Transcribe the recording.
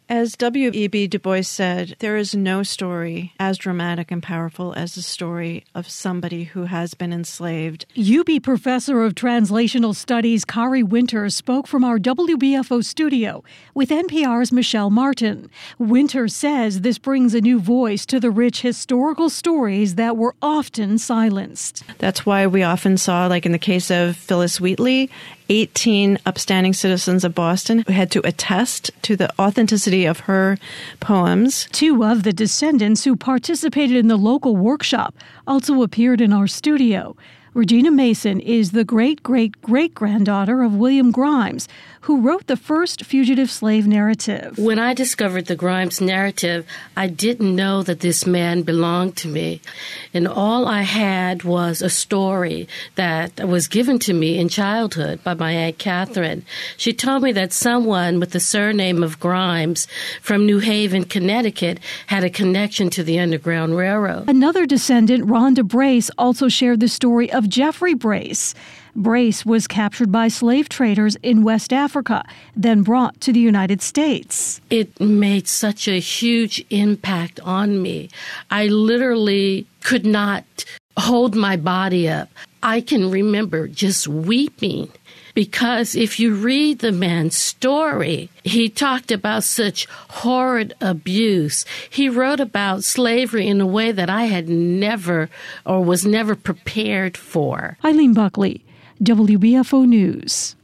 As W.E.B. Du Bois said, there is no story as dramatic and powerful as the story of somebody who has been enslaved. UB Professor of Translational Studies Kari Winters spoke from our WBFO studio with NPR's Michelle Martin. Winters says this brings a new voice to the rich historical stories that were often silenced. That's why we often saw, like in the case of Phyllis Wheatley, 18 upstanding citizens of Boston who had to attest to the authenticity of her poems. Two of the descendants who participated in the local workshop also appeared in our studio. Regina Mason is the great-great-great-granddaughter of William Grimes, who wrote the first fugitive slave narrative. When I discovered the Grimes narrative, I didn't know that this man belonged to me. And all I had was a story that was given to me in childhood by my Aunt Catherine. She told me that someone with the surname of Grimes from New Haven, Connecticut, had a connection to the Underground Railroad. Another descendant, Rhonda Brace, also shared the story of Jeffrey Brace. Brace was captured by slave traders in West Africa, then brought to the United States. It made such a huge impact on me. I literally could not hold my body up. I can remember just weeping. Because if you read the man's story, he talked about such horrid abuse. He wrote about slavery in a way that I had never or was never prepared for. Eileen Buckley, WBFO News.